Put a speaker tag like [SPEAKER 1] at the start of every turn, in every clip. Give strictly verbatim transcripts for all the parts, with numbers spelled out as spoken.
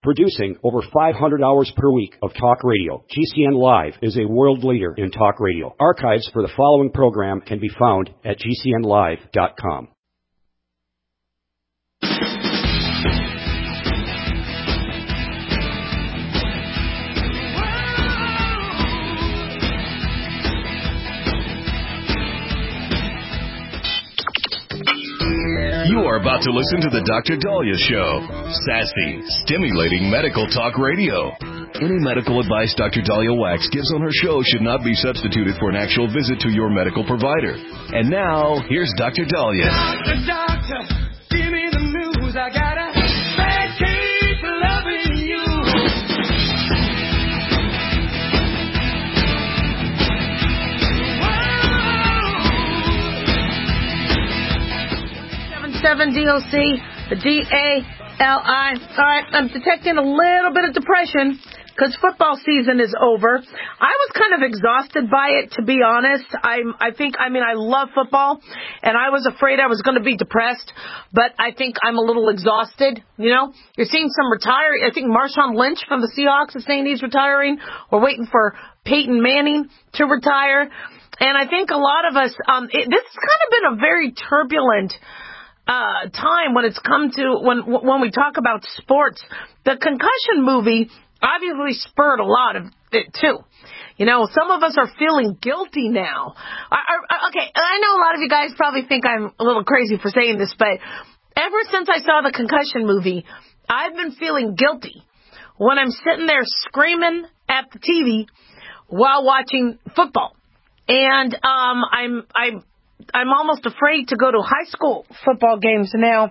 [SPEAKER 1] Producing over five hundred hours per week of talk radio, G C N Live is a world leader in talk radio. Archives for the following program can be found at G C N live dot com.
[SPEAKER 2] You are about to listen to the Doctor Dahlia Show. Sassy, stimulating medical talk radio. Any medical advice Doctor Dahlia Wax gives on her show should not be substituted for an actual visit to your medical provider. And now, here's Doctor Dahlia.
[SPEAKER 3] Doctor, doctor, give me the news. I got a bad case of loving you.
[SPEAKER 4] seven D O C, the D A L I. All right, I'm detecting a little bit of depression because football season is over. I was kind of exhausted by it, to be honest. I'm, I think, I mean, I love football, and I was afraid I was going to be depressed, but I think I'm a little exhausted, you know. You're seeing some retire. I think Marshawn Lynch from the Seahawks is saying he's retiring. We're waiting for Peyton Manning to retire. And I think a lot of us, um, it, this has kind of been a very turbulent Uh, time when it's come to, when when we talk about sports. The concussion movie obviously spurred a lot of it, too. You know, some of us are feeling guilty now. I, I, okay, I know a lot of you guys probably think I'm a little crazy for saying this, but ever since I saw the concussion movie, I've been feeling guilty when I'm sitting there screaming at the T V while watching football. And um, I'm I'm I'm almost afraid to go to high school football games now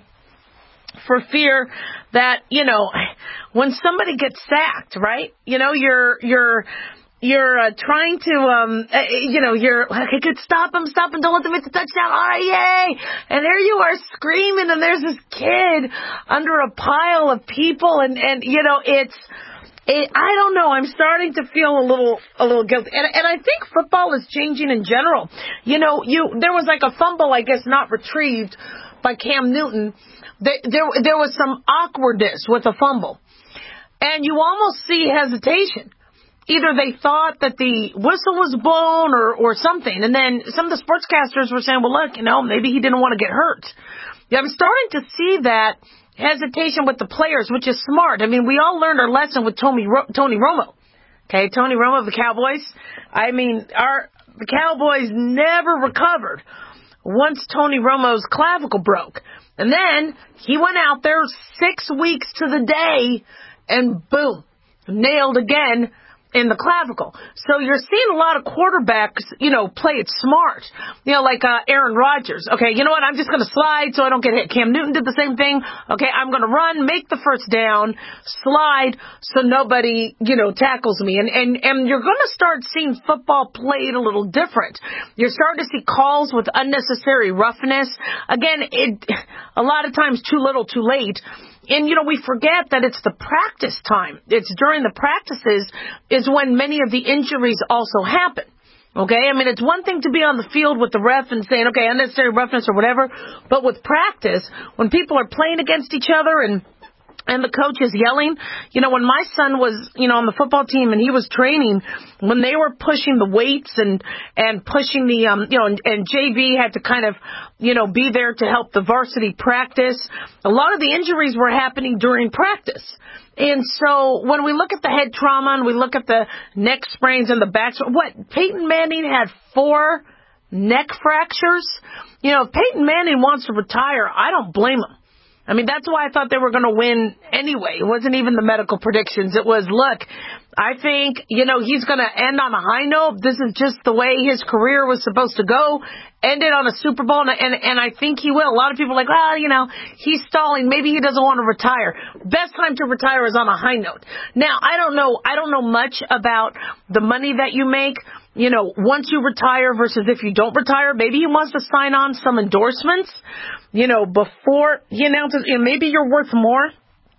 [SPEAKER 4] for fear that, you know, when somebody gets sacked, right? You know, you're, you're, you're uh, trying to, um, uh, you know, you're like, I could stop him, stop him, don't let them hit the touchdown. All right, yay. And there you are screaming, and there's this kid under a pile of people, and, and, you know, it's, It, I don't know. I'm starting to feel a little, a little guilty, and and I think football is changing in general. You know, you there was like a fumble, I guess, not retrieved by Cam Newton. There, there, there was some awkwardness with a fumble, and you almost see hesitation. Either they thought that the whistle was blown or or something, and then some of the sportscasters were saying, "Well, look, you know, maybe he didn't want to get hurt." Yeah, I'm starting to see that hesitation with the players, which is smart. I mean, we all learned our lesson with Tony Ro- Tony Romo. Okay, Tony Romo of the Cowboys. I mean, our the Cowboys never recovered once Tony Romo's clavicle broke. And then he went out there six weeks to the day and boom, nailed again in the clavicle. So you're seeing a lot of quarterbacks, you know, play it smart. You know, like uh, Aaron Rodgers. Okay, you know what? I'm just going to slide so I don't get hit. Cam Newton did the same thing. Okay, I'm going to run, make the first down, slide so nobody, you know, tackles me. And, and, and you're going to start seeing football played a little different. You're starting to see calls with unnecessary roughness. Again, it a lot of times too little, too late. And, you know, we forget that it's the practice time. It's during the practices is when many of the injuries also happen. Okay? I mean, it's one thing to be on the field with the ref and saying, okay, unnecessary roughness or whatever. But with practice, when people are playing against each other and and the coach is yelling, you know, when my son was, you know, on the football team and he was training, when they were pushing the weights and, and pushing the, um, you know, and, and J V had to kind of, you know, be there to help the varsity practice, a lot of the injuries were happening during practice. And so when we look at the head trauma and we look at the neck sprains and the back, what, Peyton Manning had four neck fractures? You know, if Peyton Manning wants to retire, I don't blame him. I mean, that's why I thought they were going to win anyway. It wasn't even the medical predictions. It was, look, I think, you know, he's going to end on a high note. This is just the way his career was supposed to go. Ended on a Super Bowl, and, and, and I think he will. A lot of people are like, well, you know, he's stalling. Maybe he doesn't want to retire. Best time to retire is on a high note. Now, I don't know. I don't know much about the money that you make, you know, once you retire versus if you don't retire. Maybe he wants to sign on some endorsements, you know, before he announces, you know, maybe you're worth more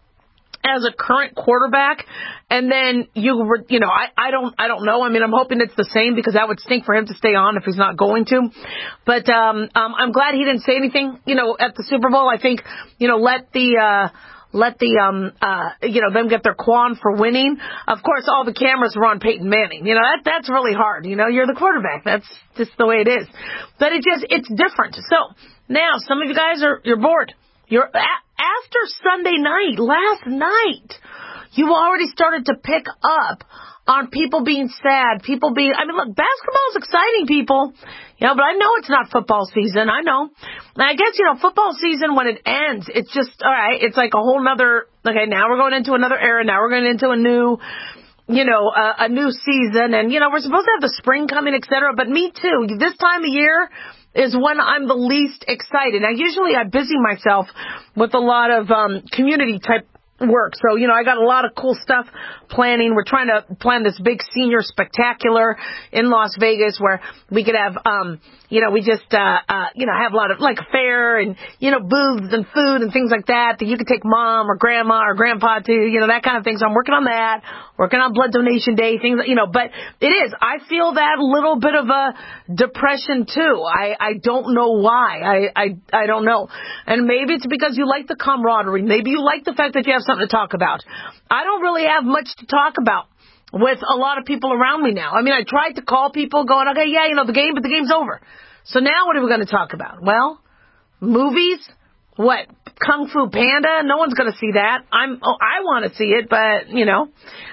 [SPEAKER 4] as a current quarterback, and then you, you know, I, I don't, I don't know. I mean, I'm hoping it's the same because that would stink for him to stay on if he's not going to. But um, um, I'm glad he didn't say anything, you know, at the Super Bowl. I think, you know, let the uh, let the, um, uh, you know, them get their quan for winning. Of course, all the cameras were on Peyton Manning. You know, that, that's really hard. You know, you're the quarterback. That's just the way it is. But it just, it's different. So now some of you guys are, you're bored. You're, a- after Sunday night, last night, you already started to pick up on people being sad, people being, I mean, look, basketball is exciting, people, you know, but I know it's not football season. I know. And I guess, you know, football season, when it ends, it's just, all right, it's like a whole nother, okay, now we're going into another era. Now we're going into a new, you know, uh, a new season. And, you know, we're supposed to have the spring coming, et cetera. But me too. This time of year is when I'm the least excited. Now, usually I busy myself with a lot of um, community type work. So, you know, I got a lot of cool stuff planning. We're trying to plan this big senior spectacular in Las Vegas where we could have, um, you know, we just, uh, uh, you know, have a lot of, like, a fair and, you know, booths and food and things like that that you could take mom or grandma or grandpa to, you know, that kind of thing. So I'm working on that, working on blood donation day, things, you know, but it is, I feel that little bit of a depression too. I, I don't know why. I, I, I don't know. And maybe it's because you like the camaraderie. Maybe you like the fact that you have something to talk about. I don't really have much to talk about with a lot of people around me now. I mean, I tried to call people going, okay, yeah, you know, the game, but the game's over. So now what are we going to talk about? Well, movies? What? Kung Fu Panda? No one's going to see that. I'm, oh, I want to see it, but, you know.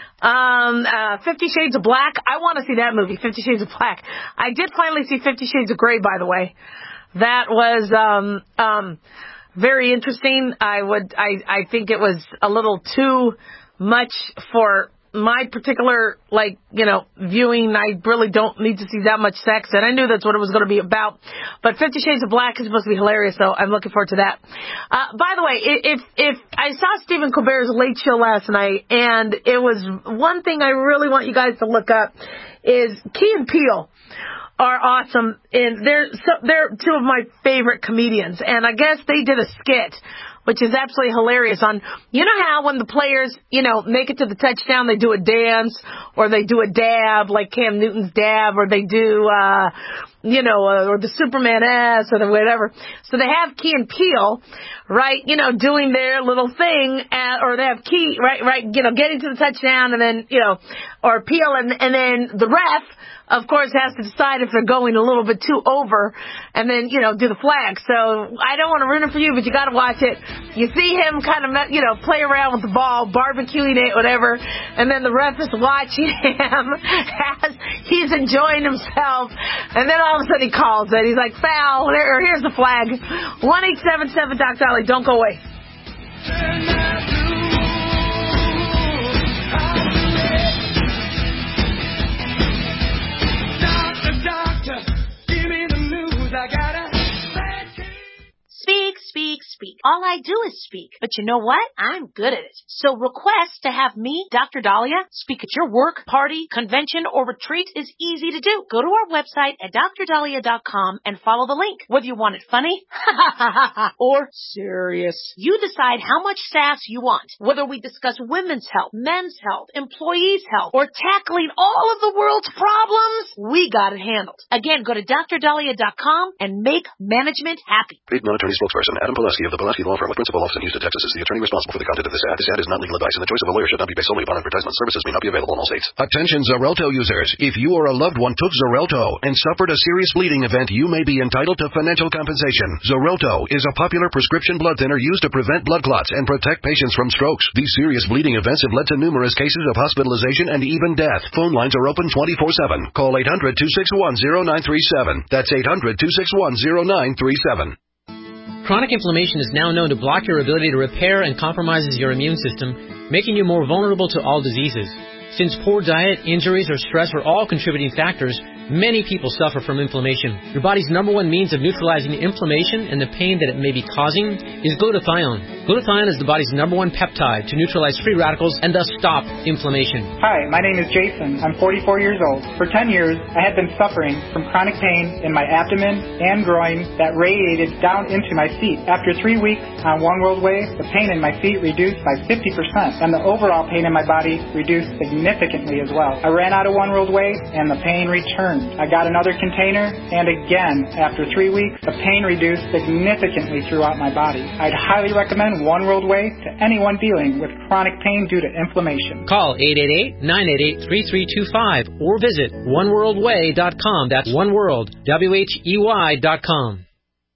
[SPEAKER 4] Um, uh, Fifty Shades of Black. I want to see that movie, Fifty Shades of Black. I did finally see Fifty Shades of Grey, by the way. That was, um, um, very interesting. I would, I, I think it was a little too much for my particular, like, you know, viewing. I really don't need to see that much sex, and I knew that's what it was going to be about. But Fifty Shades of Black is supposed to be hilarious, so I'm looking forward to that. Uh, by the way, if, if I saw Stephen Colbert's Late Show last night, and it was one thing I really want you guys to look up is Key and Peele are awesome, and they're so, they're two of my favorite comedians, and I guess they did a skit, which is absolutely hilarious on, you know how when the players, you know, make it to the touchdown, they do a dance, or they do a dab, like Cam Newton's dab, or they do, uh, you know, uh, or the Superman ass, or the whatever. So they have Key and Peele, right, you know, doing their little thing, at, or they have Key, right, right, you know, getting to the touchdown, and then, you know, or Peele, and, and then the ref, of course, has to decide if they're going a little bit too over and then, you know, do the flag. So I don't want to ruin it for you, but you got to watch it. You see him kind of, you know, play around with the ball, barbecuing it, whatever, and then the ref is watching him as he's enjoying himself, and then all of a sudden he calls it. He's like, foul, or here's the flag. one eight seven seven Doc Dolly. Don't go away.
[SPEAKER 5] Speak, speak, speak. All I do is speak. But you know what? I'm good at it. So request to have me, Doctor Dahlia, speak at your work, party, convention, or retreat is easy to do. Go to our website at dr dahlia dot com and follow the link. Whether you want it funny or serious, you decide how much sass you want. Whether we discuss women's health, men's health, employees' health, or tackling all of the world's problems, we got it handled. Again, go to dr dahlia dot com and make management happy.
[SPEAKER 6] Paid non-attorney spokesperson Adam Pulaski of the Pulaski Law Firm with principal office in Houston, Texas is the attorney responsible for the content of this ad. This ad is not legal advice, and the choice of a lawyer should not be based solely upon advertisement. Services may not be available in all states.
[SPEAKER 2] Attention Xarelto users. If you or a loved one took Xarelto and suffered a serious bleeding event, you may be entitled to financial compensation. Xarelto is a popular prescription blood thinner used to prevent blood clots and protect patients from strokes. These serious bleeding events have led to numerous cases of hospitalization and even death. Phone lines are open twenty-four seven. Call eight hundred, two six one, zero nine three seven. That's eight hundred, two six one, zero nine three seven.
[SPEAKER 7] Chronic inflammation is now known to block your ability to repair and compromises your immune system, making you more vulnerable to all diseases. Since poor diet, injuries, or stress are all contributing factors, many people suffer from inflammation. Your body's number one means of neutralizing inflammation and the pain that it may be causing is glutathione. Glutathione is the body's number one peptide to neutralize free radicals and thus stop inflammation.
[SPEAKER 8] Hi, my name is Jason. I'm forty-four years old. For ten years, I had been suffering from chronic pain in my abdomen and groin that radiated down into my feet. After three weeks on One World Way, the pain in my feet reduced by fifty percent, and the overall pain in my body reduced significantly as well. I ran out of One World Way, and the pain returned. returned. I got another container, and again, after three weeks, the pain reduced significantly throughout my body. I'd highly recommend One World Way to anyone dealing with chronic pain due to inflammation.
[SPEAKER 7] Call eight eight eight, nine eight eight, three three two five or visit one world way dot com. That's oneworld, W H E Y dot com.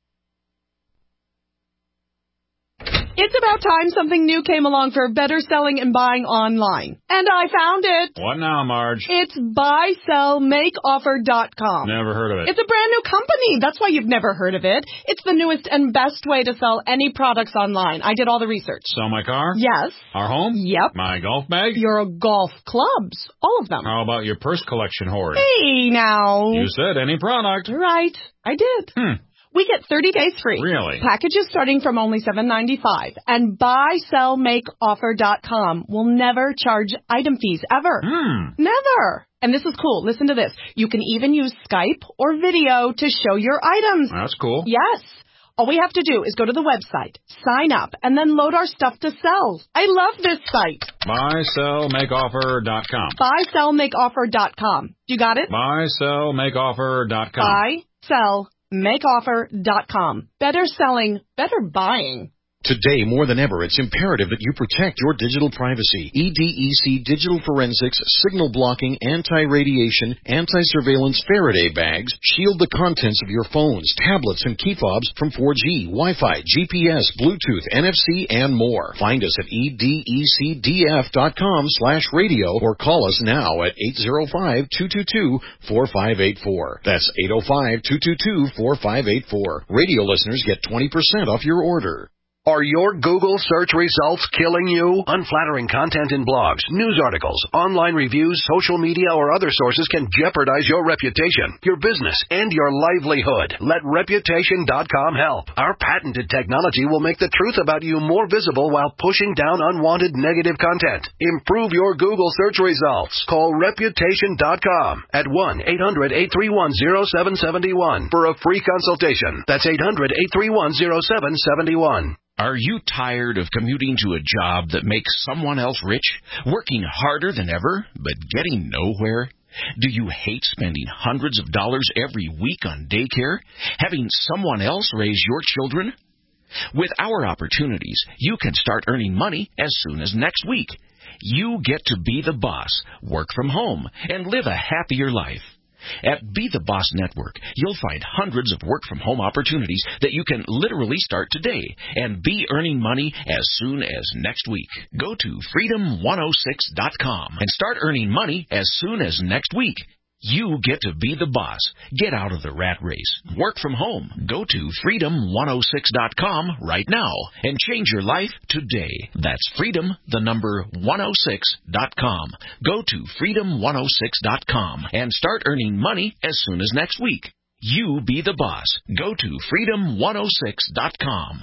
[SPEAKER 9] It's about time something new came along for better selling and buying online. And I found it.
[SPEAKER 10] What now, Marge?
[SPEAKER 9] It's buy sell make offer dot com.
[SPEAKER 10] Never heard of it.
[SPEAKER 9] It's a brand new company. That's why you've never heard of it. It's the newest and best way to sell any products online. I did all the research.
[SPEAKER 10] Sell my car?
[SPEAKER 9] Yes.
[SPEAKER 10] Our home?
[SPEAKER 9] Yep.
[SPEAKER 10] My golf bag?
[SPEAKER 9] Your golf clubs. All of them.
[SPEAKER 10] How about your purse collection hoard?
[SPEAKER 9] Hey, now.
[SPEAKER 10] You said any product.
[SPEAKER 9] Right. I did.
[SPEAKER 10] Hmm.
[SPEAKER 9] We get thirty days free.
[SPEAKER 10] Really?
[SPEAKER 9] Packages starting from only seven ninety-five. And buy sell make offer dot com will never charge item fees, ever.
[SPEAKER 10] Hmm.
[SPEAKER 9] Never. And this is cool. Listen to this. You can even use Skype or video to show your items.
[SPEAKER 10] That's cool.
[SPEAKER 9] Yes. All we have to do is go to the website, sign up, and then load our stuff to sell. I love this site.
[SPEAKER 10] buy sell make offer dot com.
[SPEAKER 9] buy sell make offer dot com. You got it?
[SPEAKER 10] buy sell make offer dot com.
[SPEAKER 9] buy sell make offer dot com. Better selling, better buying.
[SPEAKER 11] Today, more than ever, it's imperative that you protect your digital privacy. E D E C Digital Forensics, signal blocking, anti-radiation, anti-surveillance Faraday bags shield the contents of your phones, tablets, and key fobs from four G, Wi-Fi, G P S, Bluetooth, N F C, and more. Find us at E D E C D F dot com slash radio or call us now at eight zero five, two two two, four five eight four. That's eight zero five, two two two, four five eight four. Radio listeners get twenty percent off your order.
[SPEAKER 6] Are your Google search results killing you? Unflattering content in blogs, news articles, online reviews, social media, or other sources can jeopardize your reputation, your business, and your livelihood. Let Reputation dot com help. Our patented technology will make the truth about you more visible while pushing down unwanted negative content. Improve your Google search results. Call Reputation dot com at one eight hundred, eight three one, zero seven seven one for a free consultation. That's eight hundred, eight three one, zero seven seven one.
[SPEAKER 12] Are you tired of commuting to a job that makes someone else rich, working harder than ever, but getting nowhere? Do you hate spending hundreds of dollars every week on daycare, having someone else raise your children? With our opportunities, you can start earning money as soon as next week. You get to be the boss, work from home, and live a happier life. At Be the Boss Network, you'll find hundreds of work-from-home opportunities that you can literally start today and be earning money as soon as next week. Go to freedom one oh six dot com and start earning money as soon as next week. You get to be the boss. Get out of the rat race. Work from home. Go to freedom one oh six dot com right now and change your life today. That's freedom, the number one oh six dot com. Go to freedom one oh six dot com and start earning money as soon as next week. You be the boss. Go to freedom one oh six dot com.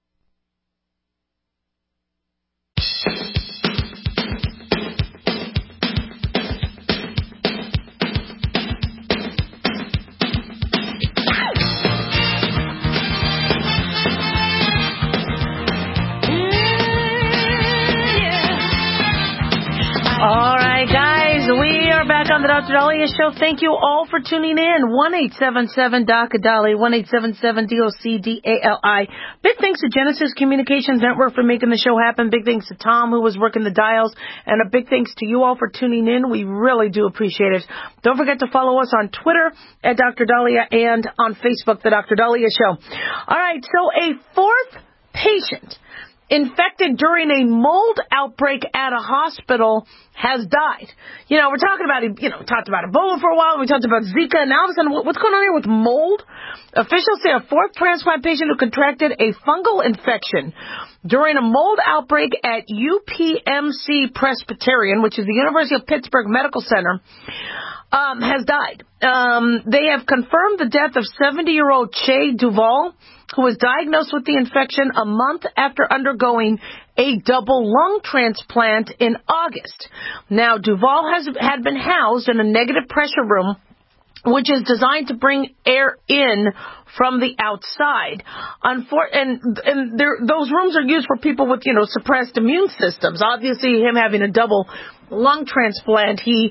[SPEAKER 4] All right, guys, we are back on the Doctor Daliah Show. Thank you all for tuning in. one eight seven seven D O C D A L I, one eight seven seven D O C D A L I. Big thanks to Genesis Communications Network for making the show happen. Big thanks to Tom, who was working the dials. And a big thanks to you all for tuning in. We really do appreciate it. Don't forget to follow us on Twitter at Doctor Daliah and on Facebook, The Doctor Daliah Show. All right, so a fourth patient infected during a mold outbreak at a hospital has died. You know, we're talking about, you know, we talked about Ebola for a while. We talked about Zika. And now all of a sudden, what's going on here with mold? Officials say a fourth transplant patient who contracted a fungal infection during a mold outbreak at U P M C Presbyterian, which is the University of Pittsburgh Medical Center, um, has died. Um, they have confirmed the death of seventy-year-old Che Duval, who was diagnosed with the infection a month after undergoing a double lung transplant in August. Now, Duval has had been housed in a negative pressure room, which is designed to bring air in from the outside. Unfor- and and there, those rooms are used for people with, you know, suppressed immune systems. Obviously, him having a double lung transplant, he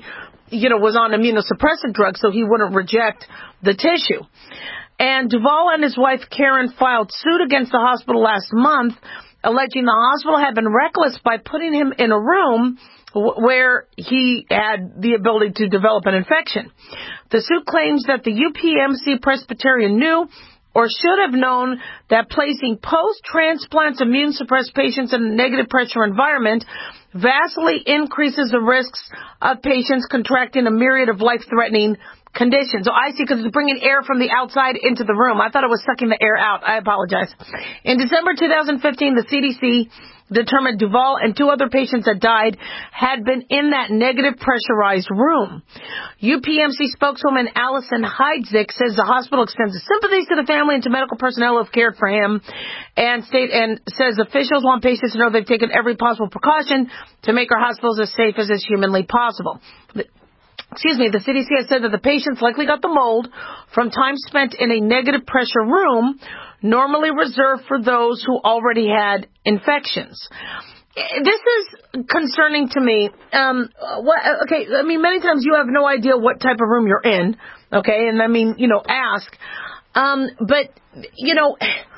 [SPEAKER 4] you know, was on immunosuppressant drugs so he wouldn't reject the tissue. And Duvall and his wife Karen filed suit against the hospital last month, alleging the hospital had been reckless by putting him in a room where he had the ability to develop an infection. The suit claims that the U P M C Presbyterian knew or should have known that placing post-transplant immune-suppressed patients in a negative pressure environment vastly increases the risks of patients contracting a myriad of life-threatening conditions. So I see, because it's bringing air from the outside into the room. I thought it was sucking the air out. I apologize. In December two thousand fifteen, the C D C determined Duvall and two other patients that died had been in that negative pressurized room. U P M C spokeswoman Allison Heidzik says the hospital extends its sympathies to the family and to medical personnel who have cared for him, and state and says officials want patients to know they've taken every possible precaution to make our hospitals as safe as is humanly possible. Excuse me, the C D C has said that the patients likely got the mold from time spent in a negative pressure room, normally reserved for those who already had infections. This is concerning to me. Um, what, okay, I mean, many times you have no idea what type of room you're in, okay, and I mean, you know, ask. Um, but, you know,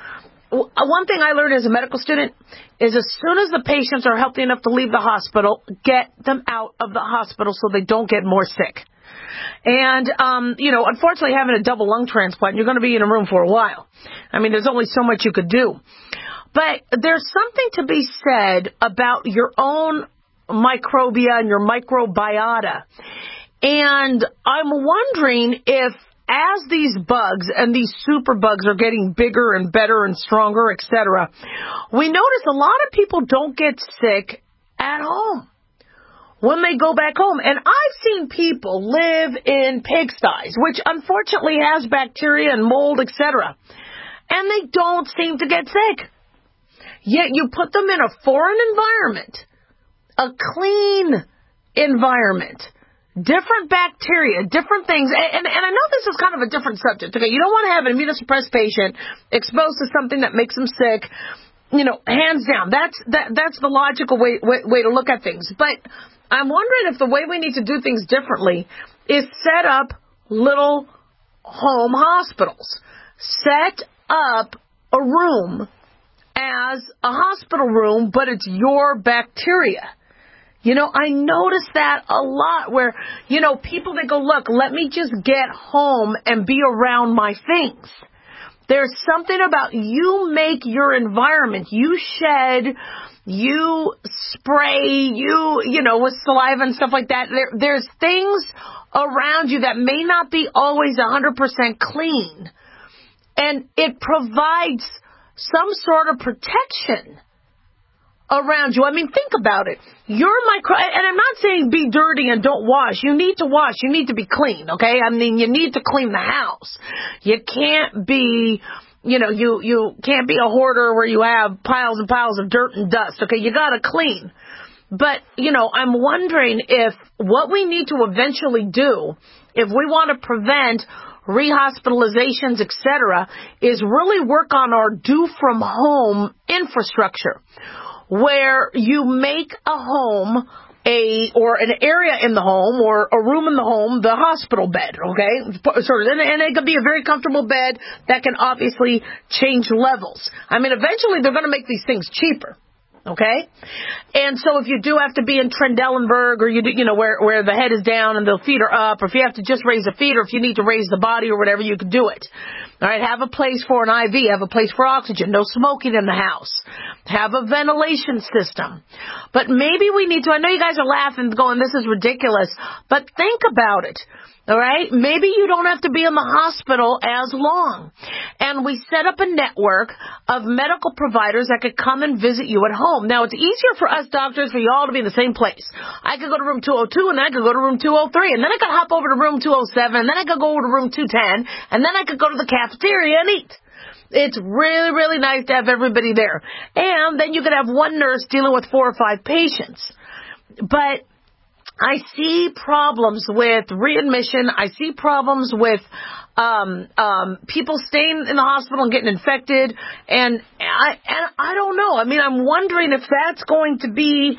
[SPEAKER 4] one thing I learned as a medical student is as soon as the patients are healthy enough to leave the hospital, get them out of the hospital so they don't get more sick. And, um, you know, unfortunately having a double lung transplant, you're going to be in a room for a while. I mean, there's only so much you could do. But there's something to be said about your own microbia and your microbiota. And I'm wondering if as these bugs and these super bugs are getting bigger and better and stronger, et cetera, we notice a lot of people don't get sick at home when they go back home. And I've seen people live in pigsties, which unfortunately has bacteria and mold, et cetera, and they don't seem to get sick. Yet you put them in a foreign environment, a clean environment, different bacteria, different things. And, and, and I know this is kind of a different subject. Okay, you don't want to have an immunosuppressed patient exposed to something that makes them sick. You know, hands down. That's that, that's the logical way, way way to look at things. But I'm wondering if the way we need to do things differently is set up little home hospitals. Set up a room as a hospital room, but it's your bacteria. You know, I notice that a lot where, you know, people that go, look, let me just get home and be around my things. There's something about you make your environment, you shed, you spray, you, you know, with saliva and stuff like that. There, there's things around you that may not be always one hundred percent clean. And it provides some sort of protection around you. I mean, think about it. Your micro, and I'm not saying be dirty and don't wash. You need to wash. You need to be clean, okay? I mean, you need to clean the house. You can't be, you know, you, you can't be a hoarder where you have piles and piles of dirt and dust, okay? You gotta clean. But, you know, I'm wondering if what we need to eventually do, if we want to prevent rehospitalizations, et cetera, is really work on our do-from-home infrastructure, where you make a home, a or an area in the home, or a room in the home, the hospital bed, okay? Sort of, and, and it could be a very comfortable bed that can obviously change levels. I mean, eventually they're going to make these things cheaper. Okay? And so if you do have to be in Trendelenburg, or you do, you know, where, where the head is down and the feet are up, or if you have to just raise the feet, or if you need to raise the body or whatever, you can do it. All right? Have a place for an I V, have a place for oxygen, no smoking in the house. Have a ventilation system. But maybe we need to, I know you guys are laughing, going, this is ridiculous, but think about it. All right? Maybe you don't have to be in the hospital as long. And we set up a network of medical providers that could come and visit you at home. Now, it's easier for us doctors for you all to be in the same place. I could go to room two oh two, and then I could go to room two oh three, and then I could hop over to room two oh seven, and then I could go over to room two ten, and then I could go to the cafeteria and eat. It's really, really nice to have everybody there. And then you could have one nurse dealing with four or five patients. But I see problems with readmission. I see problems with um, um, people staying in the hospital and getting infected. And I, and I don't know. I mean, I'm wondering if that's going to be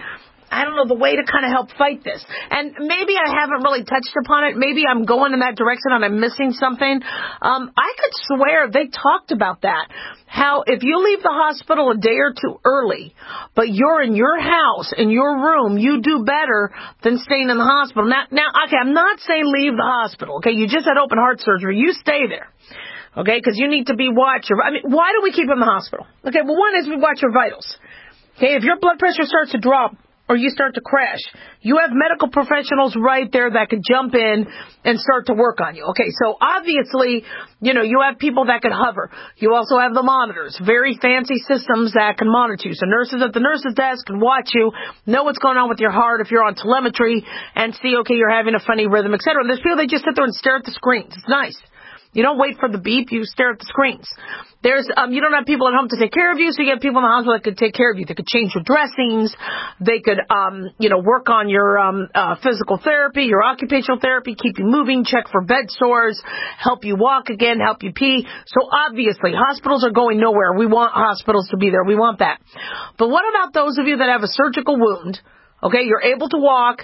[SPEAKER 4] I don't know, the way to kind of help fight this. And maybe I haven't really touched upon it. Maybe I'm going in that direction and I'm missing something. Um, I could swear they talked about that. How if you leave the hospital a day or two early, but you're in your house, in your room, you do better than staying in the hospital. Now, now, okay, I'm not saying leave the hospital. Okay, you just had open heart surgery. You stay there. Okay, because you need to be watched. I mean, why do we keep them in the hospital? Okay, well, one is we watch your vitals. Okay, if your blood pressure starts to drop, or you start to crash, you have medical professionals right there that could jump in and start to work on you. Okay, so obviously, you know, you have people that can hover. You also have the monitors, very fancy systems that can monitor you. So nurses at the nurse's desk can watch you, know what's going on with your heart if you're on telemetry, and see, okay, you're having a funny rhythm, et cetera. And there's people that just sit there and stare at the screens. It's nice. You don't wait for the beep, you stare at the screens. There's, um, you don't have people at home to take care of you, so you have people in the hospital that could take care of you. They could change your dressings. They could, um, you know, work on your, um, uh, physical therapy, your occupational therapy, keep you moving, check for bed sores, help you walk again, help you pee. So obviously, hospitals are going nowhere. We want hospitals to be there. We want that. But what about those of you that have a surgical wound? Okay, you're able to walk.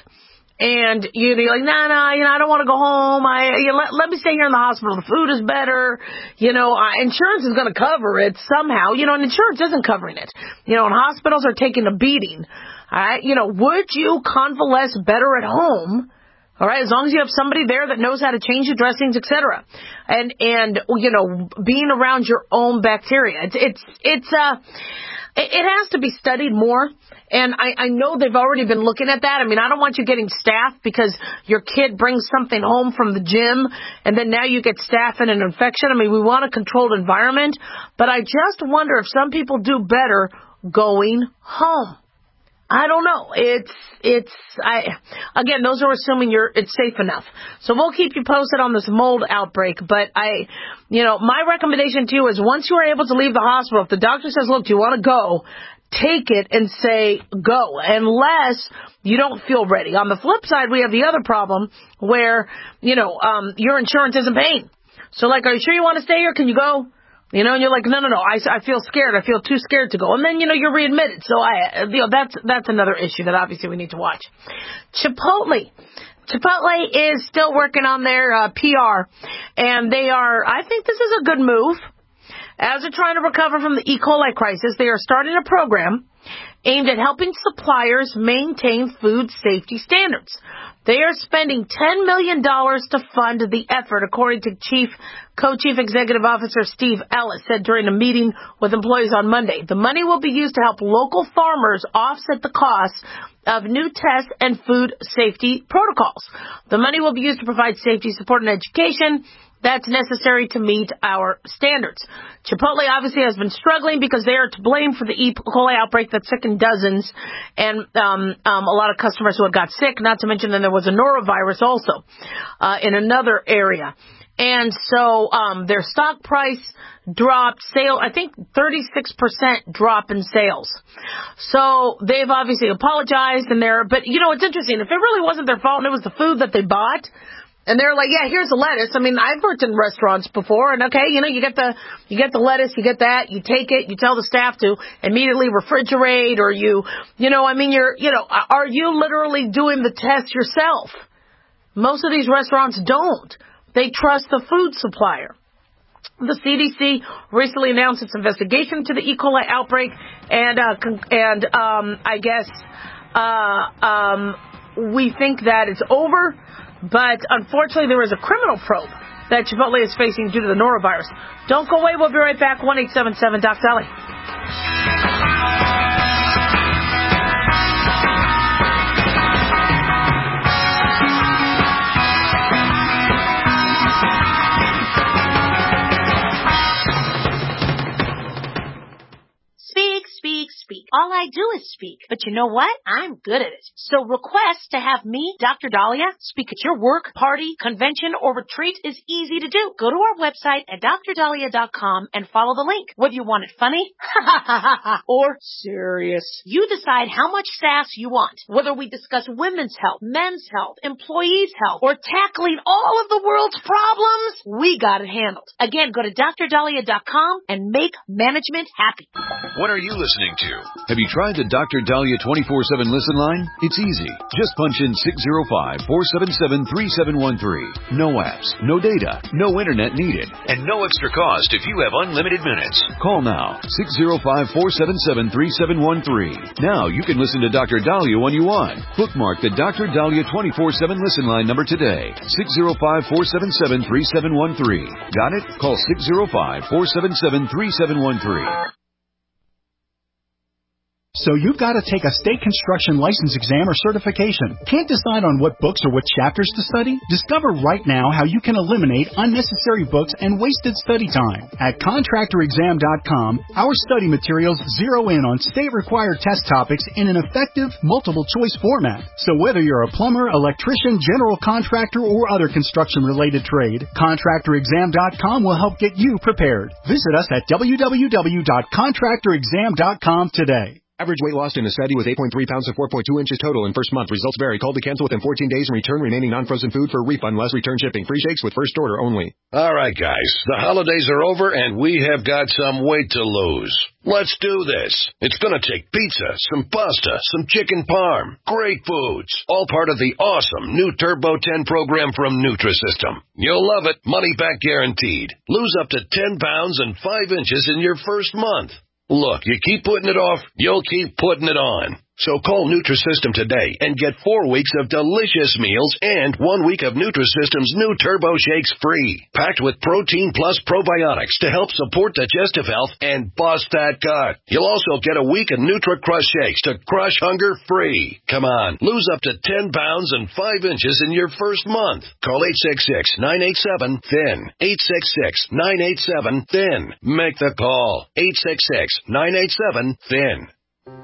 [SPEAKER 4] And you're like, nah, nah, you know, I don't want to go home. I, you know, let, let me stay here in the hospital. The food is better. You know, uh, insurance is going to cover it somehow. You know, and insurance isn't covering it. You know, and hospitals are taking a beating. All right. You know, would you convalesce better at home? All right. As long as you have somebody there that knows how to change the dressings, et cetera. And, and, you know, being around your own bacteria. It's, it's, it's, uh, it has to be studied more. And I, I know they've already been looking at that. I mean, I don't want you getting staph because your kid brings something home from the gym and then now you get staph and an infection. I mean, we want a controlled environment. But I just wonder if some people do better going home. I don't know. It's, it's, I, again, those are assuming you're, it's safe enough. So we'll keep you posted on this mold outbreak. But I, you know, my recommendation to you is once you are able to leave the hospital, if the doctor says, look, do you want to go? Take it and say go, unless you don't feel ready. On the flip side, we have the other problem where, you know, um, your insurance isn't paying. So like, are you sure you want to stay here? Can you go? You know, and you're like, no, no, no, I, I feel scared. I feel too scared to go. And then, you know, you're readmitted. So I, you know, that's, that's another issue that obviously we need to watch. Chipotle. Chipotle is still working on their uh, P R, and they are, I think this is a good move. As they're trying to recover from the E. coli crisis, they are starting a program aimed at helping suppliers maintain food safety standards. They are spending ten million dollars to fund the effort, according to Chief Co-Chief Executive Officer Steve Ellis said during a meeting with employees on Monday. The money will be used to help local farmers offset the costs of new tests and food safety protocols. The money will be used to provide safety support and education that's necessary to meet our standards. Chipotle obviously has been struggling because they are to blame for the E. coli outbreak that sickened dozens and um, um, a lot of customers who had got sick, not to mention then there was a norovirus also uh, in another area. And so um, their stock price dropped, sale, I think thirty-six percent drop in sales. So they've obviously apologized, and they're, but you know, it's interesting. If it really wasn't their fault and it was the food that they bought, and they're like, yeah, here's the lettuce. I mean, I've worked in restaurants before, and okay, you know, you get the, you get the lettuce, you get that, you take it, you tell the staff to immediately refrigerate, or you, you know, I mean, you're, you know, are you literally doing the test yourself? Most of these restaurants don't. They trust the food supplier. The C D C recently announced its investigation into the E. coli outbreak, and, uh, and, um, I guess, uh, um, we think that it's over. But unfortunately, there is a criminal probe that Chipotle is facing due to the norovirus. Don't go away. We'll be right back. one eight seven seven Doc Sally.
[SPEAKER 5] Speak, speak, speak. All I do is speak. But you know what? I'm good at it. So request to have me, Doctor Dahlia, speak at your work, party, convention, or retreat is easy to do. Go to our website at D R dahlia dot com and follow the link. Whether you want it funny or serious, you decide how much sass you want. Whether we discuss women's health, men's health, employees' health, or tackling all of the world's problems, we got it handled. Again, go to D R dahlia dot com and make management happy.
[SPEAKER 6] What are you listening to?
[SPEAKER 2] Have you
[SPEAKER 13] Try the Doctor Dahlia twenty-four seven listen line? It's easy. Just punch in six zero five, four seven seven, three seven one three. No apps, no data, no internet needed, and no extra cost if you have unlimited minutes. Call now, six zero five, four seven seven, three seven one three. Now you can listen to Doctor Dahlia when you want. Bookmark the Doctor Dahlia twenty-four seven listen line number today, six zero five, four seven seven, three seven one three. Got it? Call six zero five, four seven seven, three seven one three.
[SPEAKER 14] So you've got to take a state construction license exam or certification. Can't decide on what books or what chapters to study? Discover right now how you can eliminate unnecessary books and wasted study time. At contractor exam dot com, our study materials zero in on state-required test topics in an effective, multiple-choice format. So whether you're a plumber, electrician, general contractor, or other construction-related trade, contractor exam dot com will help get you prepared. Visit us at w w w dot contractor exam dot com today.
[SPEAKER 15] Average weight lost in a study was eight point three pounds and four point two inches total in first month. Results vary. Call to cancel within fourteen days and return remaining non-frozen food for a refund less return shipping. Free shakes with first order only.
[SPEAKER 6] All right, guys. The holidays are over and we have got some weight to lose. Let's do this. It's going to take pizza, some pasta, some chicken parm, great foods, all part of the awesome new Turbo ten program from Nutrisystem. You'll love it. Money back guaranteed. Lose up to ten pounds and five inches in your first month. Look, you keep putting it off, you'll keep putting it on. So call Nutrisystem today and get four weeks of delicious meals and one week of Nutrisystem's new Turbo Shakes free. Packed with protein plus probiotics to help support digestive health and bust that gut. You'll also get a week of Nutri-Crush Shakes to crush hunger free. Come on, lose up to ten pounds and five inches in your first month. Call eight six six, nine eight seven, T H I N. eight six six, nine eight seven, T H I N. Make the call. eight six six, nine eight seven, T H I N.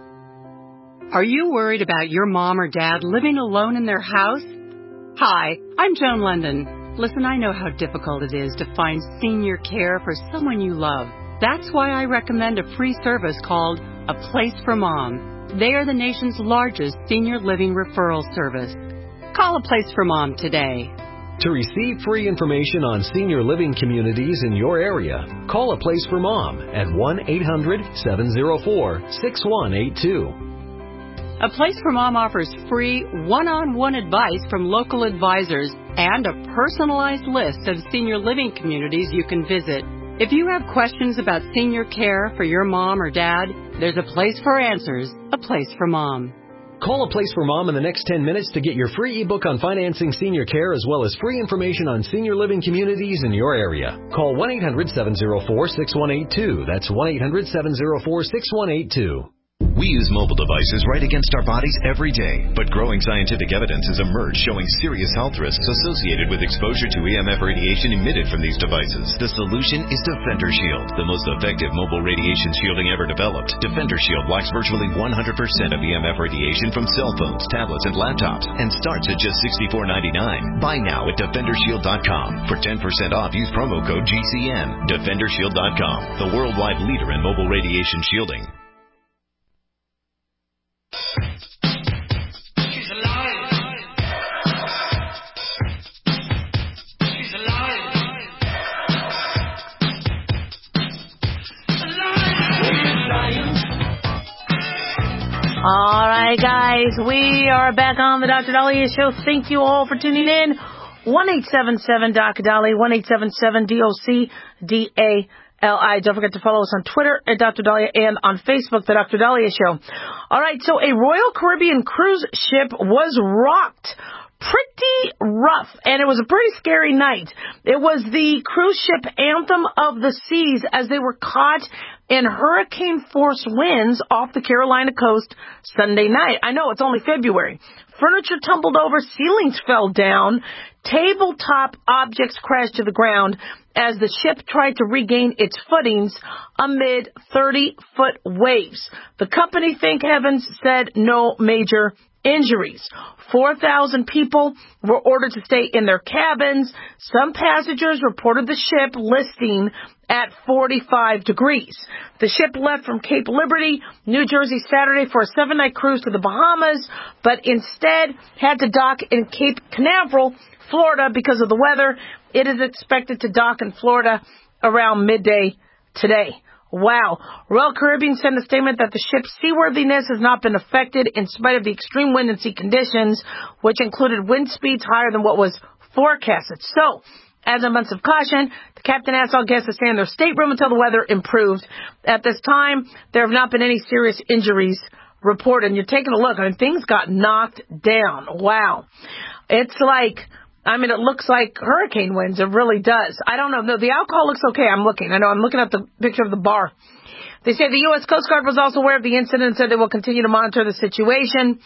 [SPEAKER 16] Are you worried about your mom or dad living alone in their house? Hi, I'm Joan London. Listen, I know how difficult it is to find senior care for someone you love. That's why I recommend a free service called A Place for Mom. They are the nation's largest senior living referral service. Call A Place for Mom today.
[SPEAKER 17] To receive free information on senior living communities in your area, call A Place for Mom at one eight hundred, seven oh four, six one eight two.
[SPEAKER 16] A Place for Mom offers free one-on-one advice from local advisors and a personalized list of senior living communities you can visit. If you have questions about senior care for your mom or dad, there's a place for answers, A Place for Mom.
[SPEAKER 17] Call A Place for Mom in the next ten minutes to get your free ebook on financing senior care as well as free information on senior living communities in your area. Call one eight hundred, seven oh four, six one eight two. That's one eight hundred, seven oh four, six one eight two.
[SPEAKER 2] We use mobile devices right against our bodies every day, but growing scientific evidence has emerged showing serious health risks associated with exposure to E M F radiation emitted from these devices. The solution is Defender Shield, the most effective mobile radiation shielding ever developed. Defender Shield blocks virtually one hundred percent of E M F radiation from cell phones, tablets, and laptops, and starts at just sixty-four ninety-nine. Buy now at defender shield dot com. For ten percent off, use promo code G C N. defender shield dot com, the worldwide leader in mobile radiation shielding.
[SPEAKER 3] She's alive. She's alive.
[SPEAKER 4] All right, guys, we are back on the Doctor Dahlia Show. Thank you all for tuning in. one eight seven seven D O C Dahlia, one eight seven seven D O C D A L I. Don't forget to follow us on Twitter at Doctor Dahlia and on Facebook, The Doctor Dahlia Show. All right, so a Royal Caribbean cruise ship was rocked pretty rough, and it was a pretty scary night. It was the cruise ship Anthem of the Seas as they were caught in hurricane-force winds off the Carolina coast Sunday night. I know, it's only February. Furniture tumbled over, ceilings fell down, tabletop objects crashed to the ground as the ship tried to regain its footings amid thirty-foot waves. The company, thank heavens, said no major injuries. four thousand people were ordered to stay in their cabins. Some passengers reported the ship listing at forty-five degrees. The ship left from Cape Liberty, New Jersey, Saturday for a seven-night cruise to the Bahamas, but instead had to dock in Cape Canaveral, Florida, because of the weather. It is expected to dock in Florida around midday today. Wow. Royal Caribbean sent a statement that the ship's seaworthiness has not been affected in spite of the extreme wind and sea conditions, which included wind speeds higher than what was forecasted. So, as a month of caution, the captain asked all guests to stay in their stateroom until the weather improved. At this time, there have not been any serious injuries reported. And you're taking a look. I mean, things got knocked down. Wow. It's like, I mean, it looks like hurricane winds. It really does. I don't know. No, the alcohol looks okay. I'm looking. I know. I'm looking at the picture of the bar. They say the U S Coast Guard was also aware of the incident and said they will continue to monitor the situation.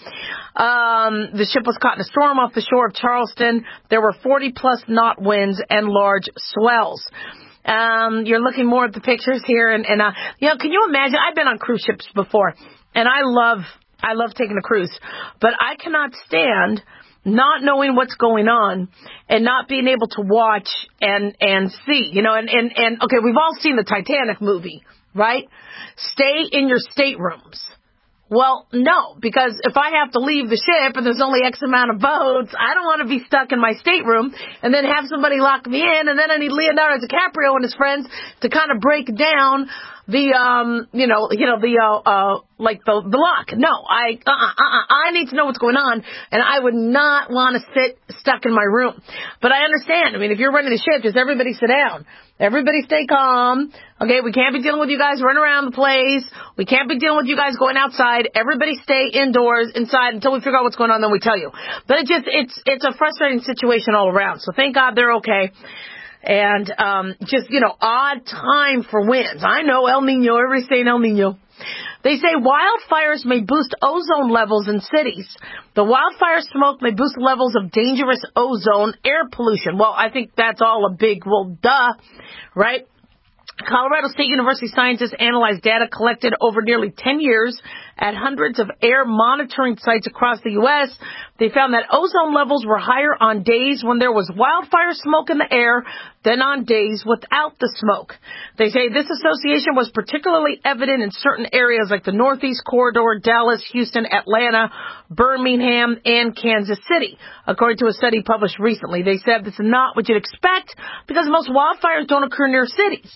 [SPEAKER 4] Um, the ship was caught in a storm off the shore of Charleston. There were forty-plus knot winds and large swells. Um, you're looking more at the pictures here. And, and uh, you know, can you imagine? I've been on cruise ships before, and I love, I love taking a cruise. But I cannot stand not knowing what's going on and not being able to watch and, and see. You know, and, and, and, okay, we've all seen the Titanic movie. Right? Stay in your staterooms. Well, no, because if I have to leave the ship and there's only X amount of boats, I don't want to be stuck in my stateroom and then have somebody lock me in, and then I need Leonardo DiCaprio and his friends to kind of break down the, um, you know, you know, the, uh, uh, like the, the lock. No, I, uh, uh, uh, I need to know what's going on, and I would not want to sit stuck in my room. But I understand. I mean, if you're running the ship, just everybody sit down. Everybody stay calm. Okay, we can't be dealing with you guys running around the place. We can't be dealing with you guys going outside. Everybody stay indoors, inside, until we figure out what's going on, then we tell you. But it just, it's, it's a frustrating situation all around. So thank God they're okay. And, um, just, you know, odd time for winds. I know El Nino, everybody's saying El Nino. They say wildfires may boost ozone levels in cities. The wildfire smoke may boost levels of dangerous ozone air pollution. Well, I think that's all a big, well, duh, right? Colorado State University scientists analyzed data collected over nearly ten years at hundreds of air monitoring sites across the U S They found that ozone levels were higher on days when there was wildfire smoke in the air than on days without the smoke. They say this association was particularly evident in certain areas like the Northeast Corridor, Dallas, Houston, Atlanta, Birmingham, and Kansas City. According to a study published recently, they said this is not what you'd expect because most wildfires don't occur near cities.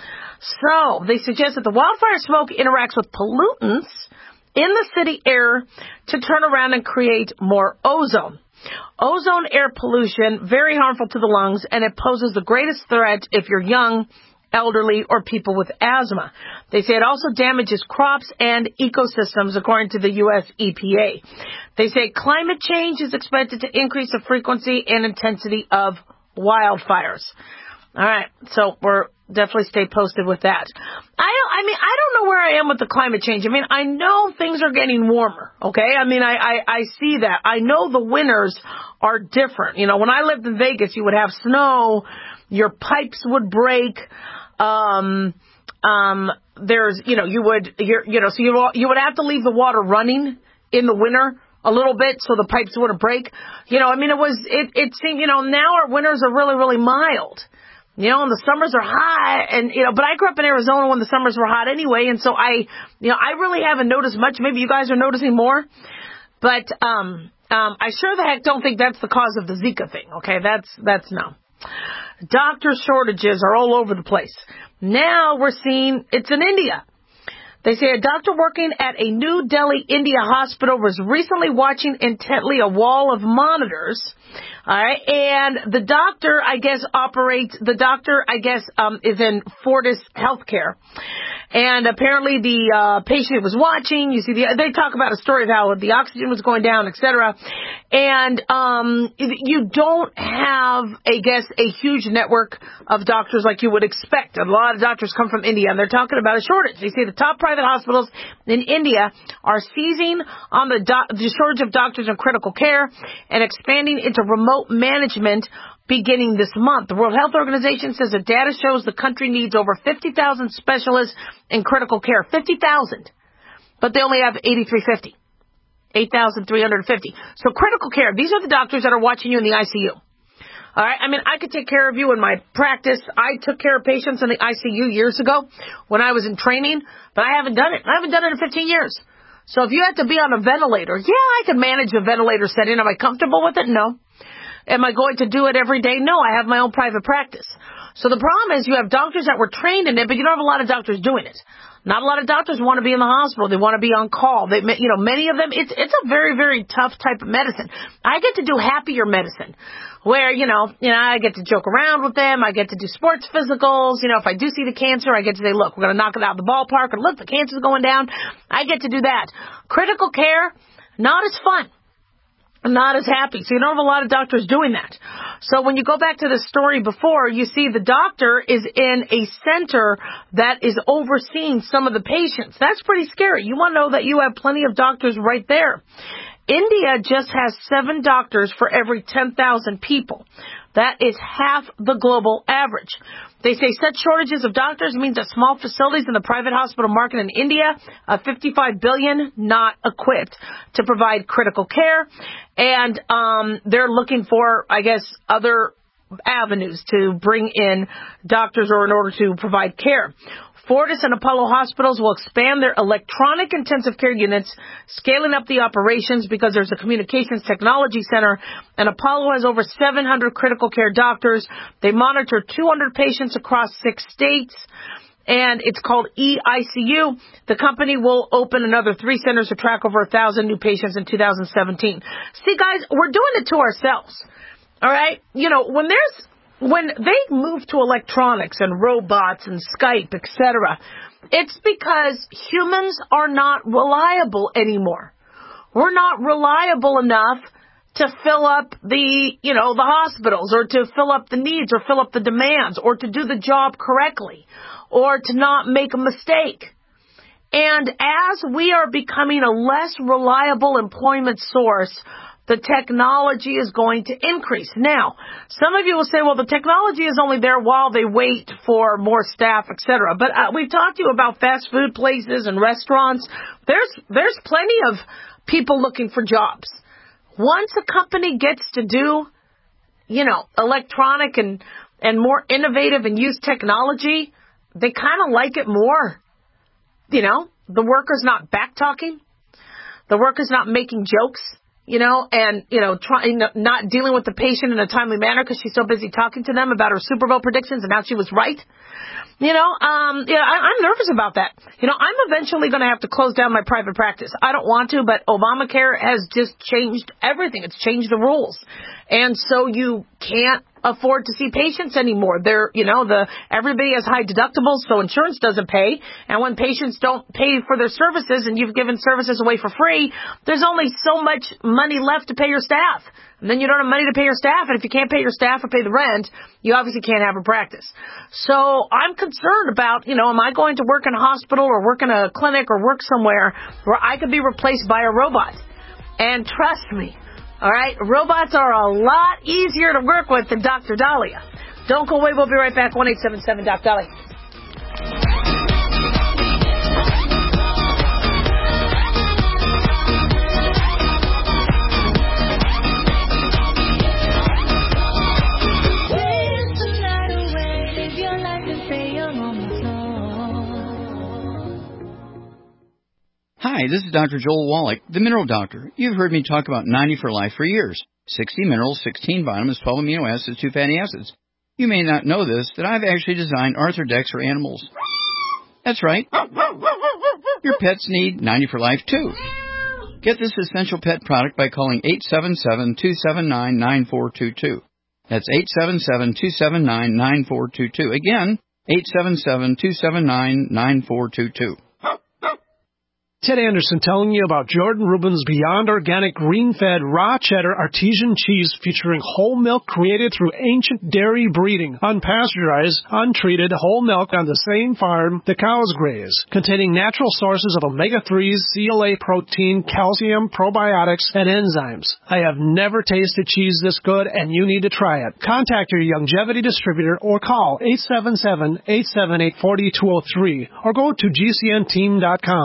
[SPEAKER 4] So, they suggest that the wildfire smoke interacts with pollutants in the city air to turn around and create more ozone. Ozone air pollution, very harmful to the lungs, and it poses the greatest threat if you're young, elderly, or people with asthma. They say it also damages crops and ecosystems, according to the U S E P A. They say climate change is expected to increase the frequency and intensity of wildfires. All right, so we're definitely stay posted with that. I don't, I mean, I don't know where I am with the climate change. I mean, I know things are getting warmer, okay? I mean, I, I, I see that. I know the winters are different. You know, when I lived in Vegas, you would have snow, your pipes would break, um, um, there's, you know, you would, you're, you know, so you, you would have to leave the water running in the winter a little bit so the pipes wouldn't break. You know, I mean, it was, it, it seemed, you know, now our winters are really, really mild. You know, and the summers are hot, and, you know, but I grew up in Arizona when the summers were hot anyway, and so I, you know, I really haven't noticed much. Maybe you guys are noticing more, but, um, um, I sure the heck don't think that's the cause of the Zika thing, okay? That's, that's no. Doctor shortages are all over the place. Now we're seeing, it's in India. They say a doctor working at a New Delhi, India hospital was recently watching intently a wall of monitors. All right. And the doctor, I guess, operates, the doctor, I guess, um, is in Fortis Healthcare. And apparently the uh, patient was watching. You see, the, they talk about a story of how the oxygen was going down, et cetera. And um, you don't have, I guess, a huge network of doctors like you would expect. A lot of doctors come from India, and they're talking about a shortage. They say the top private hospitals in India are seizing on the, do- the shortage of doctors in critical care and expanding into remote management beginning this month. The World Health Organization says that data shows the country needs over fifty thousand specialists in critical care. fifty thousand. But they only have eighty-three fifty. eight thousand three hundred fifty. So critical care, these are the doctors that are watching you in the I C U. All right, I mean, I could take care of you in my practice. I took care of patients in the I C U years ago when I was in training, but I haven't done it. I haven't done it in fifteen years. So if you have to be on a ventilator, yeah, I can manage a ventilator setting. Am I comfortable with it? No. Am I going to do it every day? No, I have my own private practice. So the problem is you have doctors that were trained in it, but you don't have a lot of doctors doing it. Not a lot of doctors want to be in the hospital. They want to be on call. They, you know, many of them, it's, it's a very, very tough type of medicine. I get to do happier medicine where, you know, you know, I get to joke around with them. I get to do sports physicals. You know, if I do see the cancer, I get to say, look, we're going to knock it out of the ballpark. And look, the cancer's going down. I get to do that. Critical care, not as fun. Not as happy. So you don't have a lot of doctors doing that. So when you go back to the story before, you see the doctor is in a center that is overseeing some of the patients. That's pretty scary. You want to know that you have plenty of doctors right there. India just has seven doctors for every ten thousand people. That is half the global average. They say such shortages of doctors means that small facilities in the private hospital market in India, uh, fifty-five billion, not equipped to provide critical care. And um, they're looking for, I guess, other avenues to bring in doctors or in order to provide care. Fortis and Apollo hospitals will expand their electronic intensive care units, scaling up the operations because there's a communications technology center, and Apollo has over seven hundred critical care doctors. They monitor two hundred patients across six states, and it's called E I C U. The company will open another three centers to track over one thousand new patients in two thousand seventeen. See, guys, we're doing it to ourselves, all right? You know, when there's When they move to electronics and robots and Skype, et cetera, it's because humans are not reliable anymore. We're not reliable enough to fill up the, you know, the hospitals or to fill up the needs or fill up the demands or to do the job correctly or to not make a mistake. And as we are becoming a less reliable employment source, the technology is going to increase. Now, some of you will say, well, the technology is only there while they wait for more staff, et cetera. But uh, we've talked to you about fast food places and restaurants. There's there's plenty of people looking for jobs. Once a company gets to do, you know, electronic and, and more innovative and use technology, they kind of like it more. You know, the worker's not back-talking. The worker's not making jokes. You know, and, you know, trying, not dealing with the patient in a timely manner because she's so busy talking to them about her Super Bowl predictions and how she was right. You know, um, yeah, I, I'm nervous about that. You know, I'm eventually going to have to close down my private practice. I don't want to, but Obamacare has just changed everything. It's changed the rules. And so you can't afford to see patients anymore. They're, you know, the, everybody has high deductibles, so insurance doesn't pay. And when patients don't pay for their services and you've given services away for free, there's only so much money left to pay your staff. And then you don't have money to pay your staff. And if you can't pay your staff or pay the rent, you obviously can't have a practice. So I'm concerned about, you know, am I going to work in a hospital or work in a clinic or work somewhere where I could be replaced by a robot? And trust me, all right, robots are a lot easier to work with than Doctor Dahlia. Don't go away. We'll be right back. one eight seven seven Doc Dahlia.
[SPEAKER 18] Hi, this is Doctor Joel Wallach, the Mineral Doctor. You've heard me talk about ninety for Life for years. sixty minerals, sixteen vitamins, twelve amino acids, two fatty acids. You may not know this, that I've actually designed Arthrodex for animals. That's right. Your pets need ninety for Life, too. Get this essential pet product by calling eight seven seven, two seven nine, nine four two two. That's eight seven seven, two seven nine, nine four two two. Again, eight seven seven, two seven nine, nine four two two.
[SPEAKER 19] Ted Anderson telling you about Jordan Rubin's Beyond Organic Green-Fed Raw Cheddar Artesian Cheese featuring whole milk created through ancient dairy breeding, unpasteurized, untreated whole milk on the same farm the cows graze, containing natural sources of omega threes, C L A protein, calcium, probiotics, and enzymes. I have never tasted cheese this good, and you need to try it. Contact your Youngevity distributor or call eight seven seven, eight seven eight, four two zero three or go to G C N team dot com.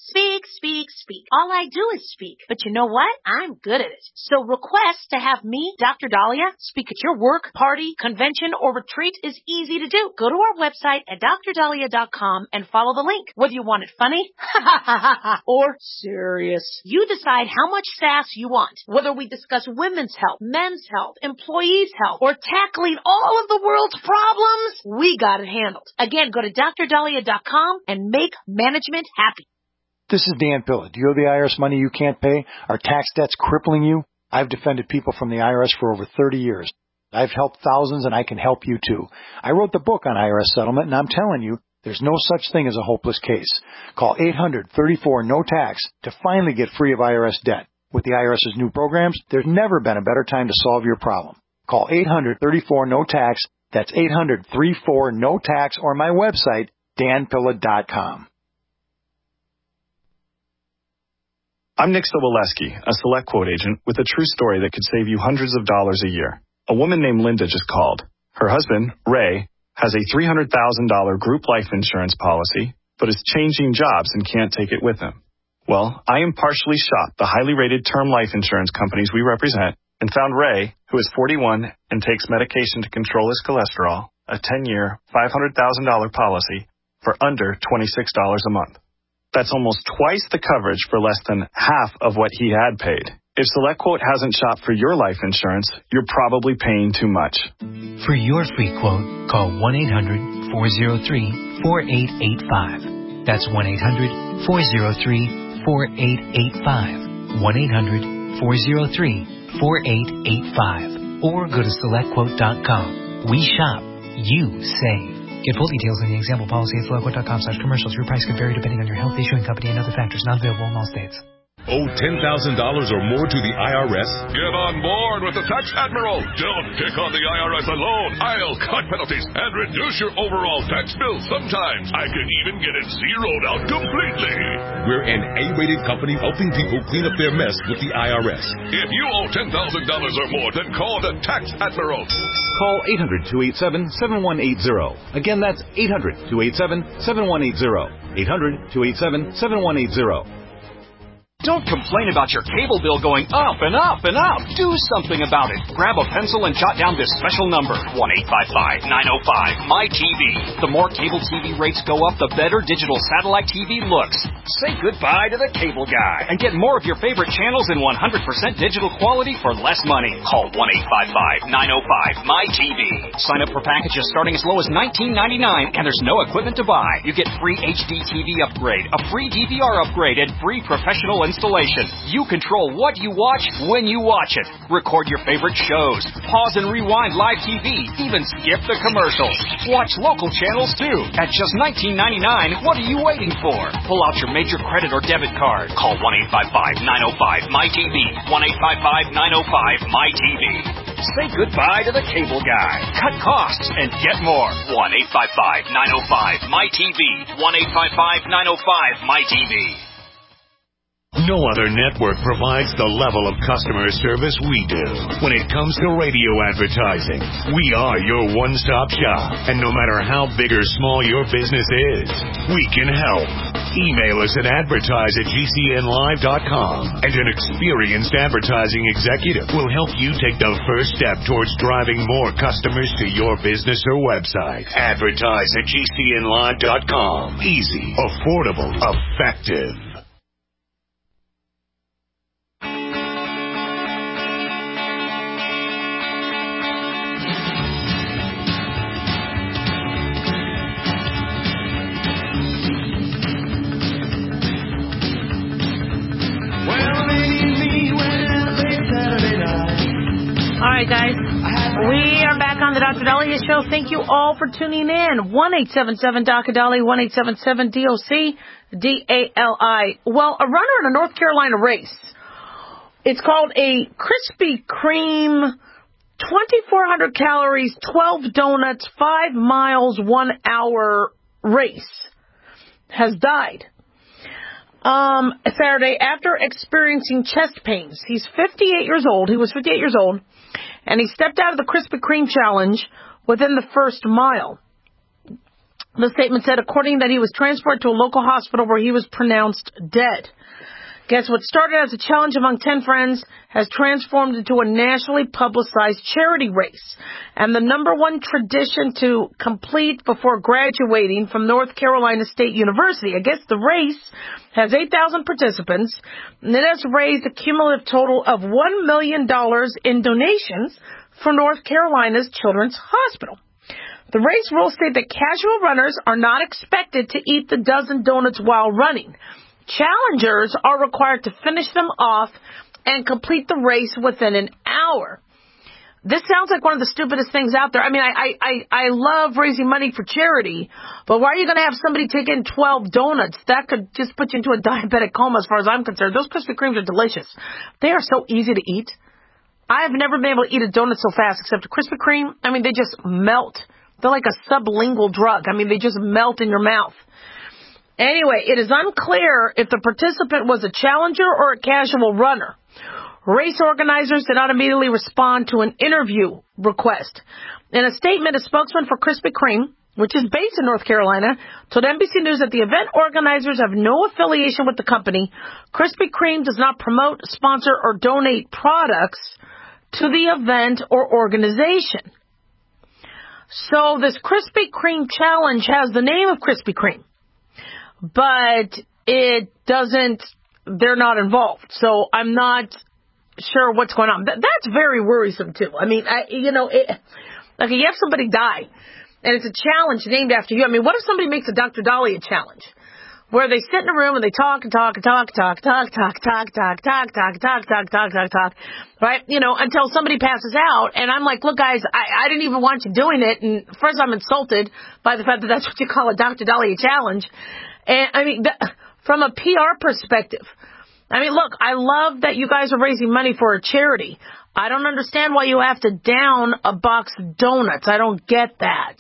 [SPEAKER 5] Speak, speak, speak. All I do is speak. But you know what? I'm good at it. So request to have me, Doctor Dahlia, speak at your work, party, convention, or retreat is easy to do. Go to our website at d r dahlia dot com and follow the link. Whether you want it funny or serious, you decide how much sass you want. Whether we discuss women's health, men's health, employees' health, or tackling all of the world's problems, we got it handled. Again, go to d r dahlia dot com and make management happy.
[SPEAKER 20] This is Dan Pilla. Do you owe the I R S money you can't pay? Are tax debts crippling you? I've defended people from the I R S for over thirty years. I've helped thousands, and I can help you too. I wrote the book on I R S settlement, and I'm telling you, there's no such thing as a hopeless case. Call eight hundred, thirty-four, no tax to finally get free of I R S debt. With the IRS's new programs, there's never been a better time to solve your problem. Call eight hundred, thirty-four, no tax. That's eight hundred, thirty-four, no tax, or my website, dan pilla dot com.
[SPEAKER 21] I'm Nick Soboleski, a Select Quote agent with a true story that could save you hundreds of dollars a year. A woman named Linda just called. Her husband, Ray, has a three hundred thousand dollars group life insurance policy, but is changing jobs and can't take it with him. Well, I impartially shopped the highly rated term life insurance companies we represent and found Ray, who is forty-one and takes medication to control his cholesterol, a ten-year, five hundred thousand dollars policy for under twenty-six dollars a month. That's almost twice the coverage for less than half of what he had paid. If SelectQuote hasn't shopped for your life insurance, you're probably paying too much.
[SPEAKER 22] For your free quote, call one eight hundred, four oh three, four eight eight five. That's one eight hundred, four oh three, four eight eight five. one eight hundred, four oh three, four eight eight five. Or go to select quote dot com. We shop. You save. Get full details in the example policy at select quote dot com slash commercials. Your price could vary depending on your health, issuing company, and other factors. Not available in all states.
[SPEAKER 23] Owe ten thousand dollars or more to the I R S?
[SPEAKER 24] Get on board with the Tax Admiral. Don't pick on the I R S alone. I'll cut penalties and reduce your overall tax bill. Sometimes I can even get it zeroed out completely.
[SPEAKER 23] We're an A-rated company helping people clean up their mess with the I R S.
[SPEAKER 24] If you owe ten thousand dollars or more, then call the Tax Admiral.
[SPEAKER 13] Call eight hundred, two eight seven, seven one eight zero. Again, that's eight hundred, two eight seven, seven one eight zero. eight hundred, two eight seven, seven one eight zero.
[SPEAKER 25] Don't complain about your cable bill going up and up and up. Do something about it. Grab a pencil and jot down this special number, one eight five five, nine oh five, M Y T V. The more cable T V rates go up, the better digital satellite T V looks. Say goodbye to the cable guy and get more of your favorite channels in one hundred percent digital quality for less money. Call one eight five five, nine oh five, M Y T V. Sign up for packages starting as low as nineteen ninety-nine, and there's no equipment to buy. You get free H D T V upgrade, a free D V R upgrade, and free professional installation. You control what you watch when you watch it. Record your favorite shows. Pause and rewind live T V. Even skip the commercials. Watch local channels too. At just nineteen ninety-nine, what are you waiting for? Pull out your major credit or debit card. Call one eight five five, nine oh five, M Y T V. one eight five five, nine oh five, M Y T V. Say goodbye to the cable guy. Cut costs and get more. one eight five five, nine oh five, M Y T V. one eight five five, nine oh five, M Y T V.
[SPEAKER 23] No other network provides the level of customer service we do. When it comes to radio advertising, we are your one-stop shop. And no matter how big or small your business is, we can help. Email us at advertise at g c n live dot com, and an experienced advertising executive will help you take the first step towards driving more customers to your business or website. Advertise at g c n live dot com. Easy, affordable, effective.
[SPEAKER 4] All right, guys. We are back on the Doctor Dahlia Show. Thank you all for tuning in. one eight seven seven, D O C A Dali, one eight seven seven, D O C D A L I. Well, a runner in a North Carolina race. It's called a Krispy Kreme, twenty-four hundred calories, twelve donuts, five miles, one hour race. Has died. Um, Saturday after experiencing chest pains. He's fifty-eight years old. He was fifty-eight years old. And he stepped out of the Krispy Kreme challenge within the first mile. The statement said, according that he was transported to a local hospital where he was pronounced dead. Guess what started as a challenge among ten friends has transformed into a nationally publicized charity race. And the number one tradition to complete before graduating from North Carolina State University. I guess the race has eight thousand participants, and it has raised a cumulative total of one million dollars in donations for North Carolina's Children's Hospital. The race rules state that casual runners are not expected to eat the dozen donuts while running. Challengers are required to finish them off and complete the race within an hour. This sounds like one of the stupidest things out there. I mean, I I, I love raising money for charity, but why are you going to have somebody take in twelve donuts? That could just put you into a diabetic coma as far as I'm concerned. Those Krispy Kremes are delicious. They are so easy to eat. I have never been able to eat a donut so fast except a Krispy Kreme. I mean, they just melt. They're like a sublingual drug. I mean, they just melt in your mouth. Anyway, it is unclear if the participant was a challenger or a casual runner. Race organizers did not immediately respond to an interview request. In a statement, a spokesman for Krispy Kreme, which is based in North Carolina, told N B C News that the event organizers have no affiliation with the company. Krispy Kreme does not promote, sponsor, or donate products to the event or organization. So this Krispy Kreme challenge has the name of Krispy Kreme, but it doesn't, they're not involved. So I'm not sure what's going on. That, that's very worrisome too. I mean, I, you know, it, like you have somebody die and it's a challenge named after you. I mean, what if somebody makes a Doctor Dahlia challenge where they sit in a room and they talk and talk and talk, talk, talk, talk, talk, talk, talk, talk, talk, talk, talk, talk, talk, right? You know, until somebody passes out. And I'm like, look, guys, I, I didn't even want you doing it. And first I'm insulted by the fact that that's what you call a Doctor Dahlia challenge. And I mean, th- from a P R perspective, I mean, look, I love that you guys are raising money for a charity. I don't understand why you have to down a box of donuts. I don't get that.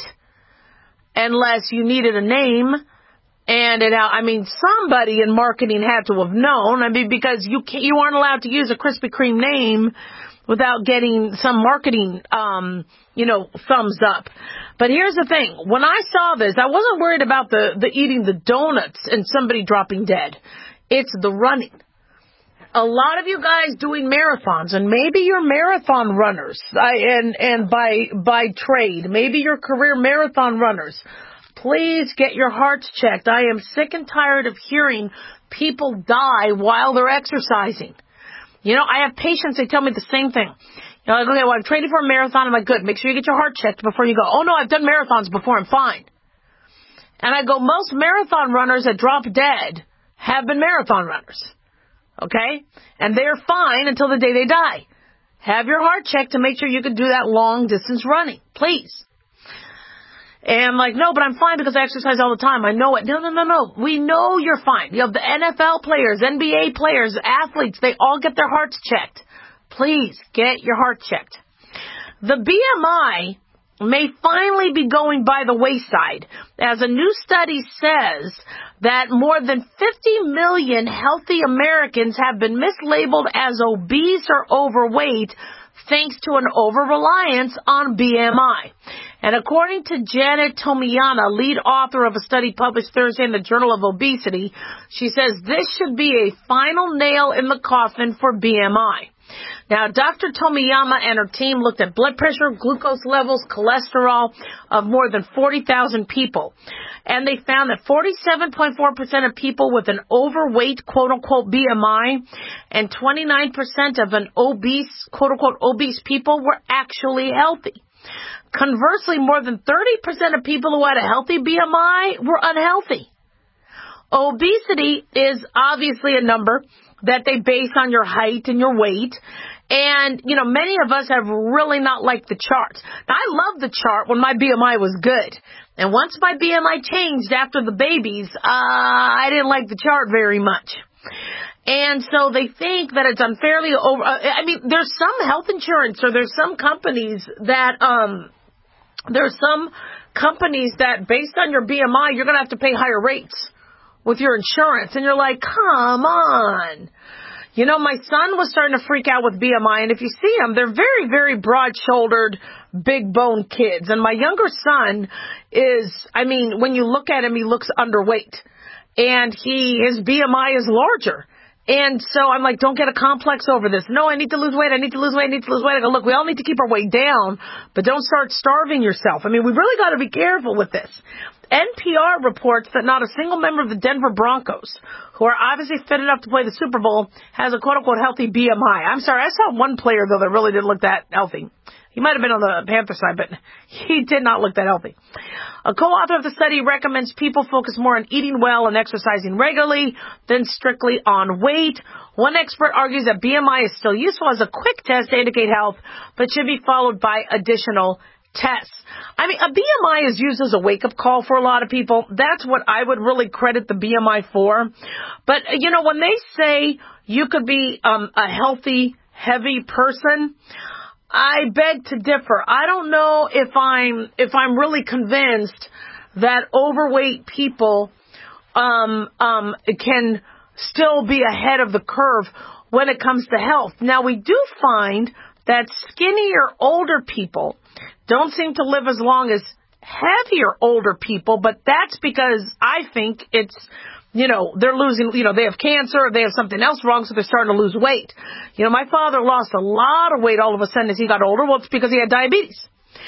[SPEAKER 4] Unless you needed a name. And it, I mean, somebody in marketing had to have known. I mean, because you can't, you aren't allowed to use a Krispy Kreme name without getting some marketing, um, you know, thumbs up. But here's the thing. When I saw this, I wasn't worried about the, the eating the donuts and somebody dropping dead. It's the running. A lot of you guys doing marathons, and maybe you're marathon runners, I, and, and by, by trade, maybe you're career marathon runners. Please get your hearts checked. I am sick and tired of hearing people die while they're exercising. You know, I have patients, they tell me the same thing. You know, like, okay, well, I'm training for a marathon. I'm like, good, make sure you get your heart checked before you go. Oh, no, I've done marathons before. I'm fine. And I go, most marathon runners that drop dead have been marathon runners. Okay? And they're fine until the day they die. Have your heart checked to make sure you can do that long distance running. Please. And I'm like, no, but I'm fine because I exercise all the time. I know it. No, no, no, no. We know you're fine. You have the N F L players, N B A players, athletes. They all get their hearts checked. Please get your heart checked. The B M I may finally be going by the wayside, as a new study says that more than fifty million healthy Americans have been mislabeled as obese or overweight thanks to an over-reliance on B M I. And according to Janet Tomiyama, lead author of a study published Thursday in the Journal of Obesity, she says this should be a final nail in the coffin for B M I. Now, Doctor Tomiyama and her team looked at blood pressure, glucose levels, cholesterol of more than forty thousand people. And they found that forty-seven point four percent of people with an overweight, quote-unquote, B M I and twenty-nine percent of an obese, quote-unquote, obese people were actually healthy. Conversely, more than thirty percent of people who had a healthy B M I were unhealthy. Obesity is obviously a number that they base on your height and your weight. And, you know, many of us have really not liked the chart. Now, I loved the chart when my B M I was good. And once my B M I changed after the babies, uh, I didn't like the chart very much. And so they think that it's unfairly over. Uh, I mean, there's some health insurance or there's some companies that, um, there's some companies that based on your B M I, you're going to have to pay higher rates with your insurance. And you're like, come on. You know, my son was starting to freak out with B M I, and if you see them, they're very, very broad-shouldered, big-boned kids. And my younger son is, I mean, when you look at him, he looks underweight. And he, his B M I is larger. And so I'm like, don't get a complex over this. No, I need to lose weight. I need to lose weight. I need to lose weight. I go, look, we all need to keep our weight down, but don't start starving yourself. I mean, we really got to be careful with this. N P R reports that not a single member of the Denver Broncos, who are obviously fit enough to play the Super Bowl, has a quote-unquote healthy B M I. I'm sorry, I saw one player, though, that really didn't look that healthy. He might have been on the Panther side, but he did not look that healthy. A co-author of the study recommends people focus more on eating well and exercising regularly than strictly on weight. One expert argues that B M I is still useful as a quick test to indicate health, but should be followed by additional tests. I mean, a B M I is used as a wake-up call for a lot of people. That's what I would really credit the B M I for. But, you know, when they say you could be um, a healthy, heavy person, I beg to differ. I don't know if I'm if I'm really convinced that overweight people um, um, can still be ahead of the curve when it comes to health. Now, we do find that skinnier older people don't seem to live as long as heavier older people, but that's because I think it's, you know, they're losing, you know, they have cancer or they have something else wrong, so they're starting to lose weight. You know, my father lost a lot of weight all of a sudden as he got older. Well, it's because he had diabetes.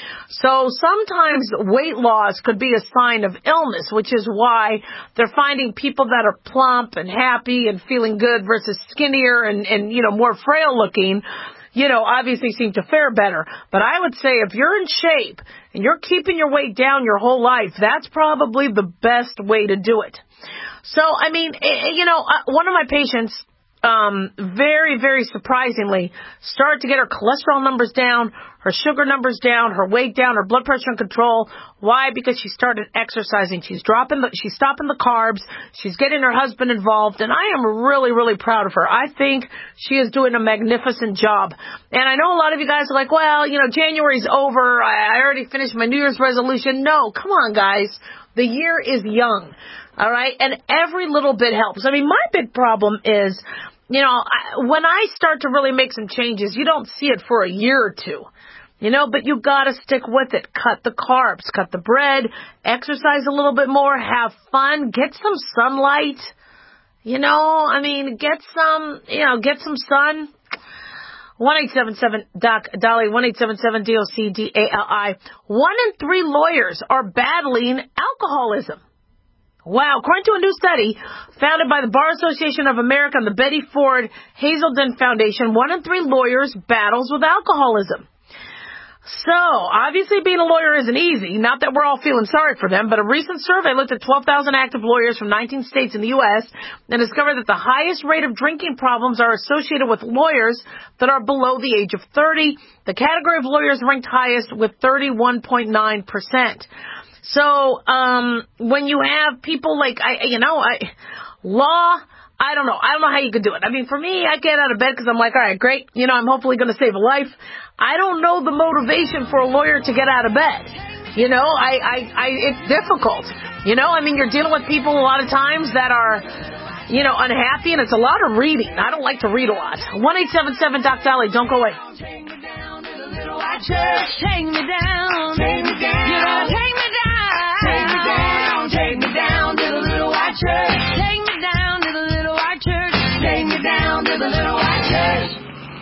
[SPEAKER 4] So sometimes weight loss could be a sign of illness, which is why they're finding people that are plump and happy and feeling good versus skinnier and, and you know, more frail looking, you know, obviously seem to fare better. But I would say if you're in shape and you're keeping your weight down your whole life, that's probably the best way to do it. So, I mean, you know, one of my patients, um, very, very surprisingly, started to get her cholesterol numbers down, her sugar numbers down, her weight down, her blood pressure in control. Why? Because she started exercising. She's dropping the, she's stopping the carbs. She's getting her husband involved, and I am really, really proud of her. I think she is doing a magnificent job. And I know a lot of you guys are like, well, you know, January's over. I, I already finished my New Year's resolution. No, come on, guys. The year is young. All right. And every little bit helps. I mean, my big problem is, you know, I, when I start to really make some changes, you don't see it for a year or two, you know, but you got to stick with it. Cut the carbs, cut the bread, exercise a little bit more, have fun, get some sunlight, you know, I mean, get some, you know, get some sun. one eight seven seven Doc Dolly, one eight seven seven D O C D A L I. One in three lawyers are battling alcoholism. Wow. According to a new study founded by the Bar Association of America and the Betty Ford Hazelden Foundation, one in three lawyers battles with alcoholism. So, obviously being a lawyer isn't easy. Not that we're all feeling sorry for them, but a recent survey looked at twelve thousand active lawyers from nineteen states in the U S and discovered that the highest rate of drinking problems are associated with lawyers that are below the age of thirty. The category of lawyers ranked highest with thirty-one point nine percent. So, um, when you have people like, I, you know, I, law, I don't know. I don't know how you could do it. I mean, for me, I get out of bed because I'm like, all right, great. You know, I'm hopefully going to save a life. I don't know the motivation for a lawyer to get out of bed. You know, I, I, I, it's difficult. You know, I mean, you're dealing with people a lot of times that are, you know, unhappy, and it's a lot of reading. I don't like to read a lot. one eight seven seven Doc Dolly, don't go away.
[SPEAKER 3] Take me down to the little white church. Take me down. Take me down. You gotta take me down. Take me down. Take me down to the little white church. Take me down to the little white church. Take me down to the little white church.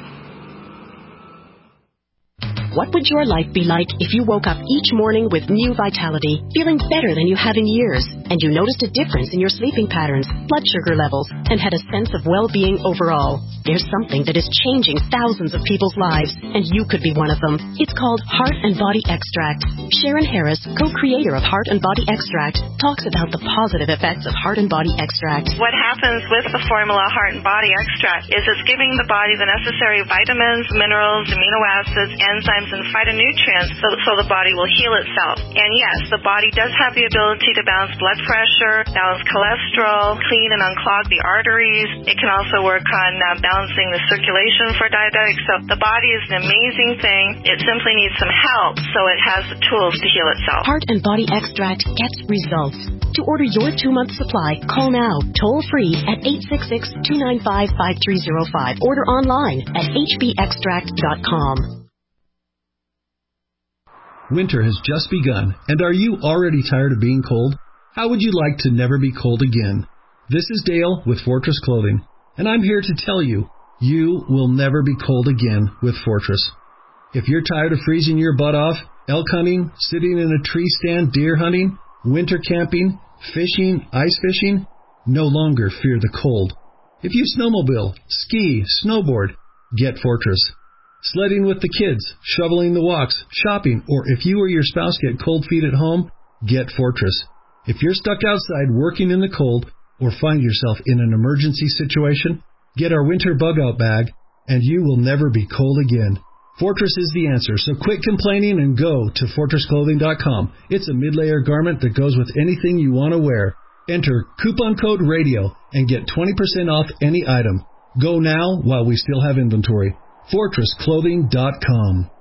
[SPEAKER 1] What would your life be like if you woke up each morning with new vitality, feeling better than you have in years, and you noticed a difference in your sleeping patterns, blood sugar levels, and had a sense of well-being overall? There's something that is changing thousands of people's lives, and you could be one of them. It's called Heart and Body Extract. Sharon Harris, co-creator of Heart and Body Extract, talks about the positive effects of Heart and Body Extract.
[SPEAKER 7] What happens with the formula Heart and Body Extract is it's giving the body the necessary vitamins, minerals, amino acids, enzymes, and phytonutrients so, so the body will heal itself. And yes, the body does have the ability to balance blood blood pressure, balance cholesterol, clean and unclog the arteries. It can also work on uh, balancing the circulation for diabetics. So the body is an amazing thing. It simply needs some help, so it has the tools to heal itself.
[SPEAKER 1] Heart and Body Extract gets results. To order your two-month supply, call now, toll-free at eight six six, two nine five, five three zero five. Order online at h b extract dot com.
[SPEAKER 8] Winter has just begun, and are you already tired of being cold? How would you like to never be cold again? This is Dale with Fortress Clothing, and I'm here to tell you, you will never be cold again with Fortress. If you're tired of freezing your butt off, elk hunting, sitting in a tree stand, deer hunting, winter camping, fishing, ice fishing, no longer fear the cold. If you snowmobile, ski, snowboard, get Fortress. Sledding with the kids, shoveling the walks, shopping, or if you or your spouse get cold feet at home, get Fortress. If you're stuck outside working in the cold or find yourself in an emergency situation, get our winter bug-out bag and you will never be cold again. Fortress is the answer, so quit complaining and go to fortress clothing dot com. It's a mid-layer garment that goes with anything you want to wear. Enter coupon code RADIO and get twenty percent off any item. Go now while we still have inventory. fortress clothing dot com.